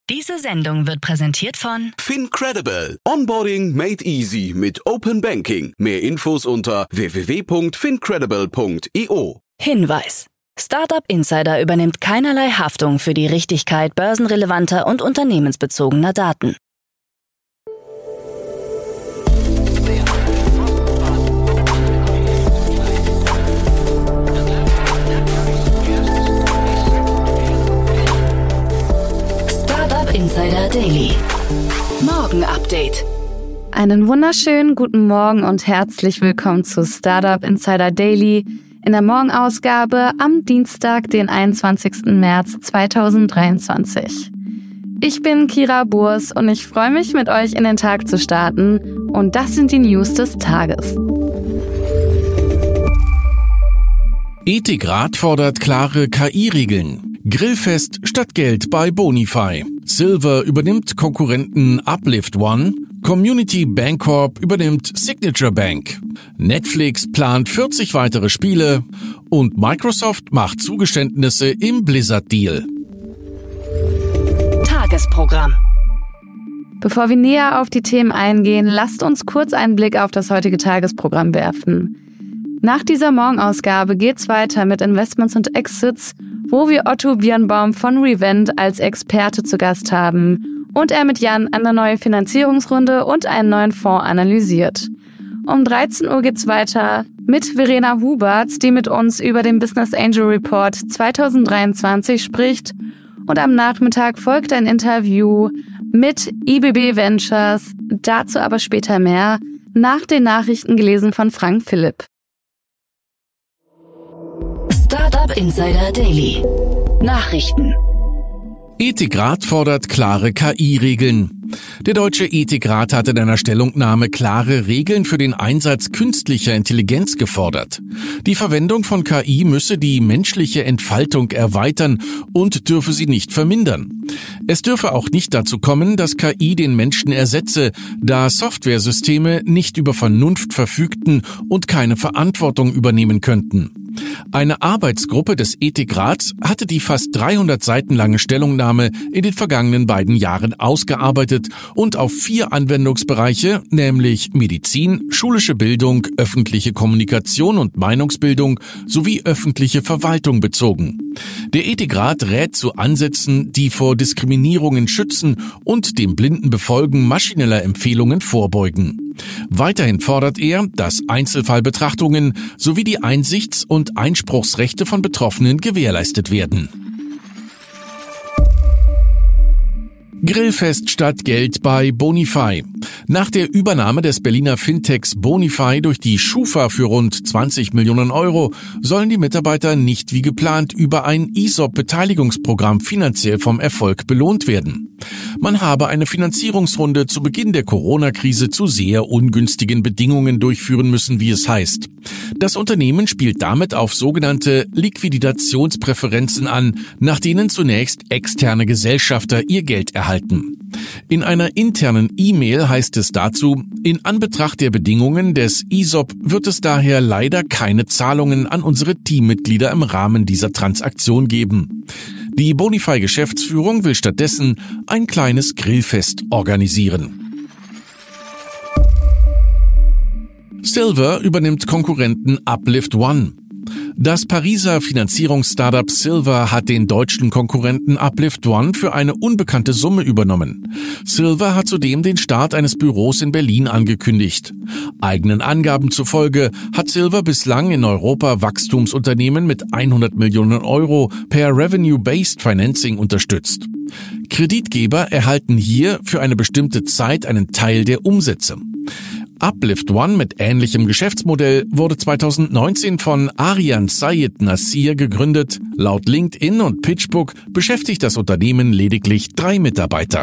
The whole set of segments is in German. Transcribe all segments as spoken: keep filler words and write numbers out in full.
Diese Sendung wird präsentiert von FinCredible. Onboarding made easy mit Open Banking. Mehr Infos unter w w w punkt fincredible punkt i o. Hinweis. Startup Insider übernimmt keinerlei Haftung für die Richtigkeit börsenrelevanter und unternehmensbezogener Daten. Startup Insider Daily. Morgen Update. Einen wunderschönen guten Morgen und herzlich willkommen zu Startup Insider Daily in der Morgenausgabe am Dienstag, den einundzwanzigsten März zweitausenddreiundzwanzig. Ich bin Kira Burs und ich freue mich, mit euch in den Tag zu starten. Und das sind die News des Tages. Ethikrat fordert klare K I-Regeln. Grillfest statt Geld bei Bonify. Silver übernimmt Konkurrenten Uplift One. Community Bancorp übernimmt Signature Bank. Netflix plant vierzig weitere Spiele. Und Microsoft macht Zugeständnisse im Blizzard-Deal. Tagesprogramm. Bevor wir näher auf die Themen eingehen, lasst uns kurz einen Blick auf das heutige Tagesprogramm werfen. Nach dieser Morgenausgabe geht's weiter mit Investments und Exits, wo wir Otto Birnbaum von Revent als Experte zu Gast haben und er mit Jan eine neue Finanzierungsrunde und einen neuen Fonds analysiert. Um dreizehn Uhr geht's weiter mit Verena Huberts, die mit uns über den Business Angel Report zweitausenddreiundzwanzig spricht, und am Nachmittag folgt ein Interview mit I B B Ventures, dazu aber später mehr, nach den Nachrichten gelesen von Frank Philipp. Startup Insider Daily. Nachrichten. Ethikrat fordert klare K I-Regeln. Der Deutsche Ethikrat hat in einer Stellungnahme klare Regeln für den Einsatz künstlicher Intelligenz gefordert. Die Verwendung von K I müsse die menschliche Entfaltung erweitern und dürfe sie nicht vermindern. Es dürfe auch nicht dazu kommen, dass K I den Menschen ersetze, da Softwaresysteme nicht über Vernunft verfügten und keine Verantwortung übernehmen könnten. Eine Arbeitsgruppe des Ethikrats hatte die fast dreihundert Seiten lange Stellungnahme in den vergangenen beiden Jahren ausgearbeitet und auf vier Anwendungsbereiche, nämlich Medizin, schulische Bildung, öffentliche Kommunikation und Meinungsbildung sowie öffentliche Verwaltung bezogen. Der Ethikrat rät zu Ansätzen, die vor Diskriminierungen schützen und dem blinden Befolgen maschineller Empfehlungen vorbeugen. Weiterhin fordert er, dass Einzelfallbetrachtungen sowie die Einsichts- und Einspruchsrechte von Betroffenen gewährleistet werden. Grillfest statt Geld bei Bonify. Nach der Übernahme des Berliner Fintechs Bonify durch die Schufa für rund zwanzig Millionen Euro sollen die Mitarbeiter nicht wie geplant über ein E S O P-Beteiligungsprogramm finanziell vom Erfolg belohnt werden. Man habe eine Finanzierungsrunde zu Beginn der Corona-Krise zu sehr ungünstigen Bedingungen durchführen müssen, wie es heißt. Das Unternehmen spielt damit auf sogenannte Liquidationspräferenzen an, nach denen zunächst externe Gesellschafter ihr Geld erhalten. In einer internen E-Mail heißt es dazu, in Anbetracht der Bedingungen des E S O P wird es daher leider keine Zahlungen an unsere Teammitglieder im Rahmen dieser Transaktion geben. Die Bonify-Geschäftsführung will stattdessen ein kleines Grillfest organisieren. Silver übernimmt Konkurrenten Uplift One. Das Pariser Finanzierungs-Startup Silver hat den deutschen Konkurrenten Uplift One für eine unbekannte Summe übernommen. Silver hat zudem den Start eines Büros in Berlin angekündigt. Eigenen Angaben zufolge hat Silver bislang in Europa Wachstumsunternehmen mit hundert Millionen Euro per Revenue-Based Financing unterstützt. Kreditgeber erhalten hier für eine bestimmte Zeit einen Teil der Umsätze. Uplift One mit ähnlichem Geschäftsmodell wurde zweitausendneunzehn von Aryan Sayed Nasir gegründet. Laut LinkedIn und PitchBook beschäftigt das Unternehmen lediglich drei Mitarbeiter.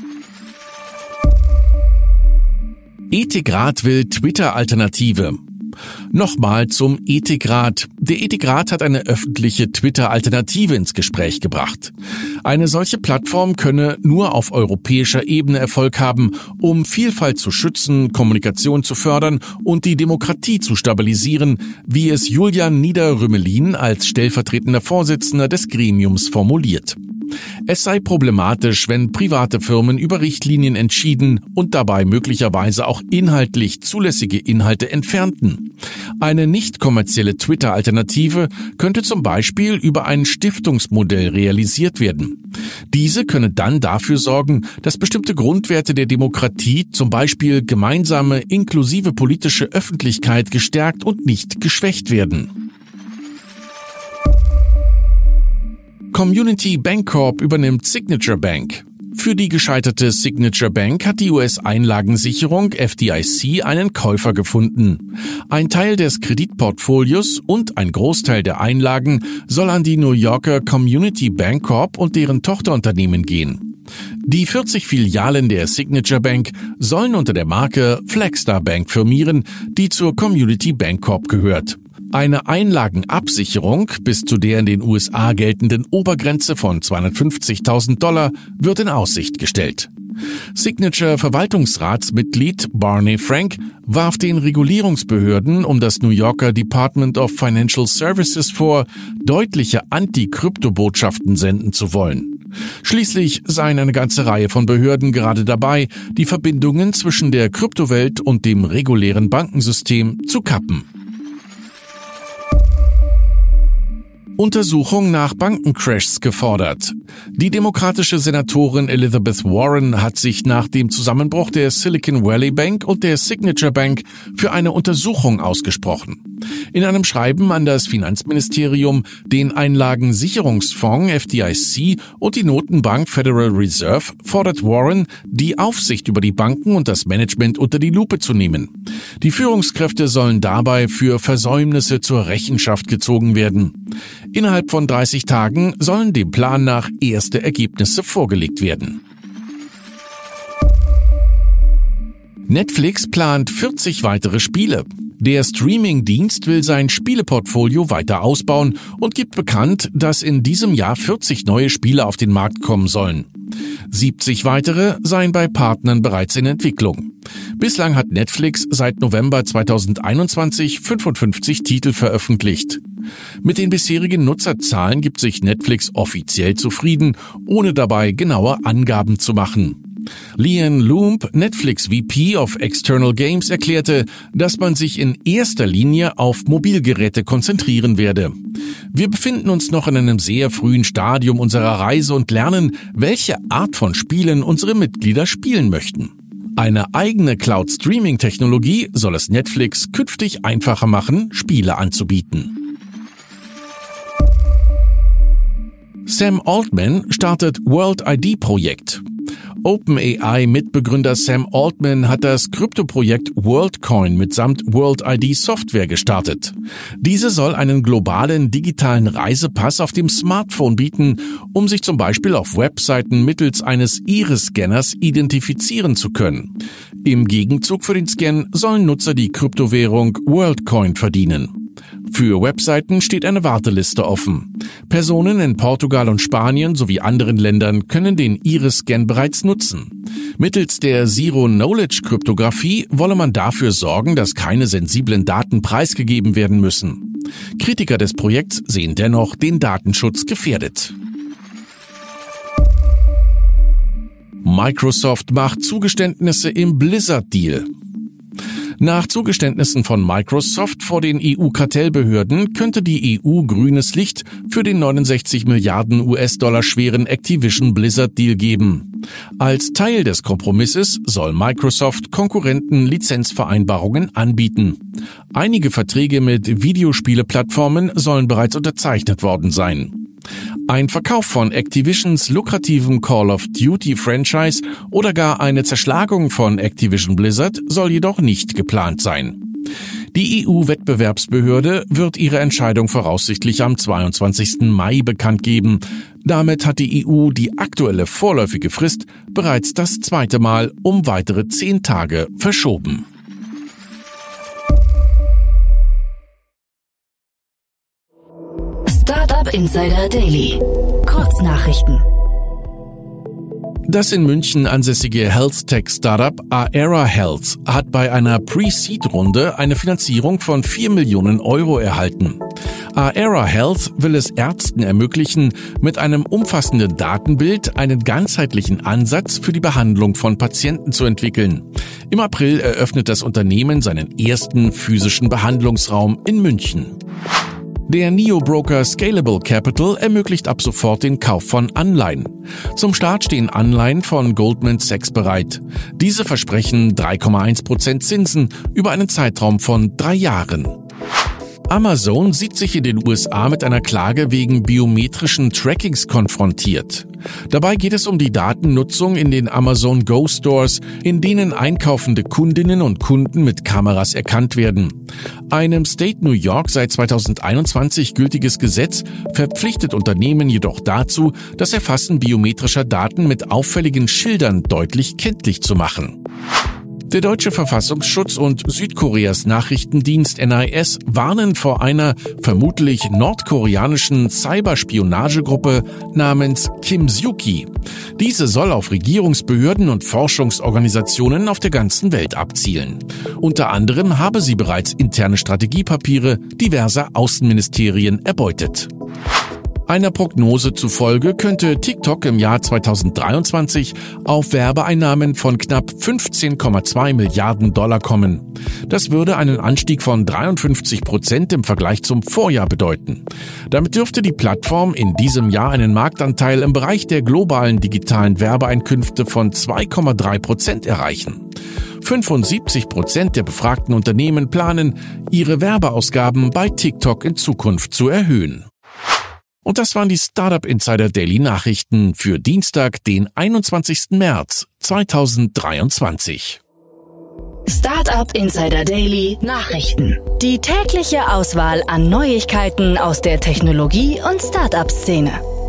Ethikrat will Twitter-Alternative. Nochmal zum Ethikrat. Der Ethikrat hat eine öffentliche Twitter-Alternative ins Gespräch gebracht. Eine solche Plattform könne nur auf europäischer Ebene Erfolg haben, um Vielfalt zu schützen, Kommunikation zu fördern und die Demokratie zu stabilisieren, wie es Julian Niederrümelin als stellvertretender Vorsitzender des Gremiums formuliert. Es sei problematisch, wenn private Firmen über Richtlinien entschieden und dabei möglicherweise auch inhaltlich zulässige Inhalte entfernten. Eine nicht kommerzielle Twitter-Alternative könnte zum Beispiel über ein Stiftungsmodell realisiert werden. Diese könne dann dafür sorgen, dass bestimmte Grundwerte der Demokratie, zum Beispiel gemeinsame, inklusive politische Öffentlichkeit, gestärkt und nicht geschwächt werden. Community Bancorp übernimmt Signature Bank. Für die gescheiterte Signature Bank hat die U S-Einlagensicherung F D I C einen Käufer gefunden. Ein Teil des Kreditportfolios und ein Großteil der Einlagen soll an die New Yorker Community Bancorp und deren Tochterunternehmen gehen. Die vierzig Filialen der Signature Bank sollen unter der Marke Flagstar Bank firmieren, die zur Community Bancorp gehört. Eine Einlagenabsicherung bis zu der in den U S A geltenden Obergrenze von zweihundertfünfzigtausend Dollar wird in Aussicht gestellt. Signature-Verwaltungsratsmitglied Barney Frank warf den Regulierungsbehörden um das New Yorker Department of Financial Services vor, deutliche Anti-Krypto-Botschaften senden zu wollen. Schließlich seien eine ganze Reihe von Behörden gerade dabei, die Verbindungen zwischen der Kryptowelt und dem regulären Bankensystem zu kappen. Untersuchung nach Bankencrashs gefordert. Die demokratische Senatorin Elizabeth Warren hat sich nach dem Zusammenbruch der Silicon Valley Bank und der Signature Bank für eine Untersuchung ausgesprochen. In einem Schreiben an das Finanzministerium, den Einlagensicherungsfonds F D I C und die Notenbank Federal Reserve fordert Warren, die Aufsicht über die Banken und das Management unter die Lupe zu nehmen. Die Führungskräfte sollen dabei für Versäumnisse zur Rechenschaft gezogen werden. Innerhalb von dreißig Tagen sollen dem Plan nach erste Ergebnisse vorgelegt werden. Netflix plant vierzig weitere Spiele. Der Streaming-Dienst will sein Spieleportfolio weiter ausbauen und gibt bekannt, dass in diesem Jahr vierzig neue Spiele auf den Markt kommen sollen. siebzig weitere seien bei Partnern bereits in Entwicklung. Bislang hat Netflix seit November zweitausendeinundzwanzig fünfundfünfzig Titel veröffentlicht. Mit den bisherigen Nutzerzahlen gibt sich Netflix offiziell zufrieden, ohne dabei genaue Angaben zu machen. Lian Loomb, Netflix V P of External Games, erklärte, dass man sich in erster Linie auf Mobilgeräte konzentrieren werde. Wir befinden uns noch in einem sehr frühen Stadium unserer Reise und lernen, welche Art von Spielen unsere Mitglieder spielen möchten. Eine eigene Cloud-Streaming-Technologie soll es Netflix künftig einfacher machen, Spiele anzubieten. Sam Altman startet World I D-Projekt. OpenAI-Mitbegründer Sam Altman hat das Kryptoprojekt WorldCoin mitsamt World I D-Software gestartet. Diese soll einen globalen digitalen Reisepass auf dem Smartphone bieten, um sich zum Beispiel auf Webseiten mittels eines Iris-Scanners identifizieren zu können. Im Gegenzug für den Scan sollen Nutzer die Kryptowährung WorldCoin verdienen. Für Webseiten steht eine Warteliste offen. Personen in Portugal und Spanien sowie anderen Ländern können den Iris-Scan bereits nutzen. Mittels der Zero-Knowledge-Kryptographie wolle man dafür sorgen, dass keine sensiblen Daten preisgegeben werden müssen. Kritiker des Projekts sehen dennoch den Datenschutz gefährdet. Microsoft macht Zugeständnisse im Blizzard-Deal. Nach Zugeständnissen von Microsoft vor den E U-Kartellbehörden könnte die E U grünes Licht für den neunundsechzig Milliarden U S-Dollar schweren Activision-Blizzard-Deal geben. Als Teil des Kompromisses soll Microsoft Konkurrenten Lizenzvereinbarungen anbieten. Einige Verträge mit Videospieleplattformen sollen bereits unterzeichnet worden sein. Ein Verkauf von Activisions lukrativem Call of Duty Franchise oder gar eine Zerschlagung von Activision Blizzard soll jedoch nicht geplant sein. Die E U-Wettbewerbsbehörde wird ihre Entscheidung voraussichtlich am zweiundzwanzigsten Mai bekannt geben. Damit hat die E U die aktuelle vorläufige Frist bereits das zweite Mal um weitere zehn Tage verschoben. Startup Insider Daily. Kurznachrichten. Das in München ansässige Health-Tech-Startup Aera Health hat bei einer Pre-Seed-Runde eine Finanzierung von vier Millionen Euro erhalten. Aera Health will es Ärzten ermöglichen, mit einem umfassenden Datenbild einen ganzheitlichen Ansatz für die Behandlung von Patienten zu entwickeln. Im April eröffnet das Unternehmen seinen ersten physischen Behandlungsraum in München. Der Neo-Broker Scalable Capital ermöglicht ab sofort den Kauf von Anleihen. Zum Start stehen Anleihen von Goldman Sachs bereit. Diese versprechen drei Komma eins Prozent Zinsen über einen Zeitraum von drei Jahren. Amazon sieht sich in den U S A mit einer Klage wegen biometrischen Trackings konfrontiert. Dabei geht es um die Datennutzung in den Amazon Go Stores, in denen einkaufende Kundinnen und Kunden mit Kameras erkannt werden. Einem State New York seit zweitausendeinundzwanzig gültiges Gesetz verpflichtet Unternehmen jedoch dazu, das Erfassen biometrischer Daten mit auffälligen Schildern deutlich kenntlich zu machen. Der deutsche Verfassungsschutz und Südkoreas Nachrichtendienst N I S warnen vor einer vermutlich nordkoreanischen Cyberspionagegruppe namens Kim-Suk-ki. Diese soll auf Regierungsbehörden und Forschungsorganisationen auf der ganzen Welt abzielen. Unter anderem habe sie bereits interne Strategiepapiere diverser Außenministerien erbeutet. Einer Prognose zufolge könnte TikTok im Jahr zweitausenddreiundzwanzig auf Werbeeinnahmen von knapp fünfzehn Komma zwei Milliarden Dollar kommen. Das würde einen Anstieg von dreiundfünfzig Prozent im Vergleich zum Vorjahr bedeuten. Damit dürfte die Plattform in diesem Jahr einen Marktanteil im Bereich der globalen digitalen Werbeeinkünfte von zwei Komma drei Prozent erreichen. fünfundsiebzig Prozent der befragten Unternehmen planen, ihre Werbeausgaben bei TikTok in Zukunft zu erhöhen. Und das waren die Startup Insider Daily Nachrichten für Dienstag, den einundzwanzigsten März zweitausenddreiundzwanzig. Startup Insider Daily Nachrichten. Die tägliche Auswahl an Neuigkeiten aus der Technologie- und Startup-Szene.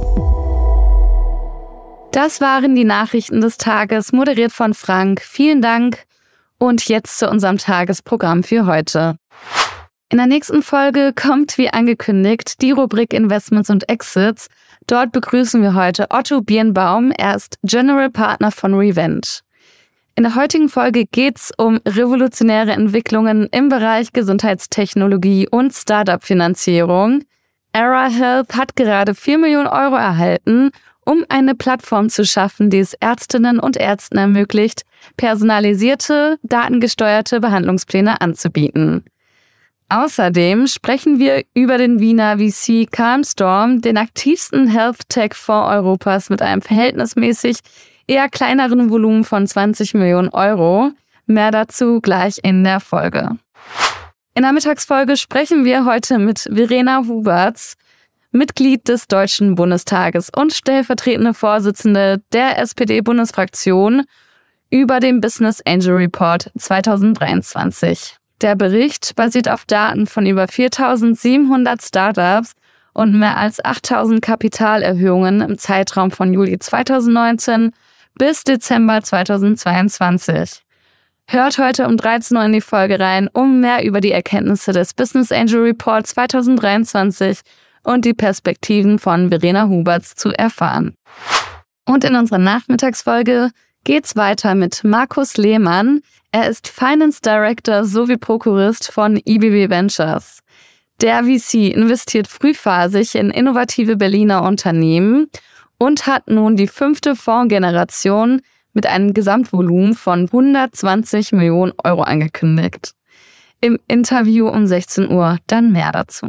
Das waren die Nachrichten des Tages, moderiert von Frank. Vielen Dank. Und jetzt zu unserem Tagesprogramm für heute. In der nächsten Folge kommt, wie angekündigt, die Rubrik Investments und Exits. Dort begrüßen wir heute Otto Birnbaum. Er ist General Partner von Revent. In der heutigen Folge geht es um revolutionäre Entwicklungen im Bereich Gesundheitstechnologie und Startup-Finanzierung. Aera Health hat gerade vier Millionen Euro erhalten, um eine Plattform zu schaffen, die es Ärztinnen und Ärzten ermöglicht, personalisierte, datengesteuerte Behandlungspläne anzubieten. Außerdem sprechen wir über den Wiener V C Calmstorm, den aktivsten Health-Tech-Fonds Europas mit einem verhältnismäßig eher kleineren Volumen von zwanzig Millionen Euro. Mehr dazu gleich in der Folge. In der Mittagsfolge sprechen wir heute mit Verena Huberts, Mitglied des Deutschen Bundestages und stellvertretende Vorsitzende der S P D-Bundesfraktion, über den Business Angel Report zweitausenddreiundzwanzig. Der Bericht basiert auf Daten von über viertausendsiebenhundert Startups und mehr als achttausend Kapitalerhöhungen im Zeitraum von Juli zweitausendneunzehn bis Dezember zweitausendzweiundzwanzig. Hört heute um dreizehn Uhr in die Folge rein, um mehr über die Erkenntnisse des Business Angel Report zweitausenddreiundzwanzig und die Perspektiven von Verena Huberts zu erfahren. Und in unserer Nachmittagsfolge geht's weiter mit Markus Lehmann. Er ist Finance Director sowie Prokurist von I B B Ventures. Der V C investiert frühphasig in innovative Berliner Unternehmen und hat nun die fünfte Fondsgeneration mit einem Gesamtvolumen von hundertzwanzig Millionen Euro angekündigt. Im Interview um sechzehn Uhr dann mehr dazu.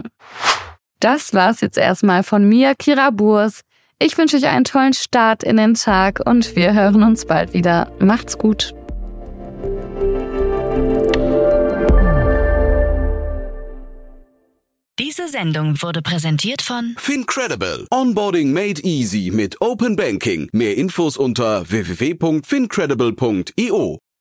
Das war's jetzt erstmal von mir, Kira Burs. Ich wünsche euch einen tollen Start in den Tag und wir hören uns bald wieder. Macht's gut. Diese Sendung wurde präsentiert von FinCredible. Onboarding made easy mit Open Banking. Mehr Infos unter w w w punkt fincredible punkt i o.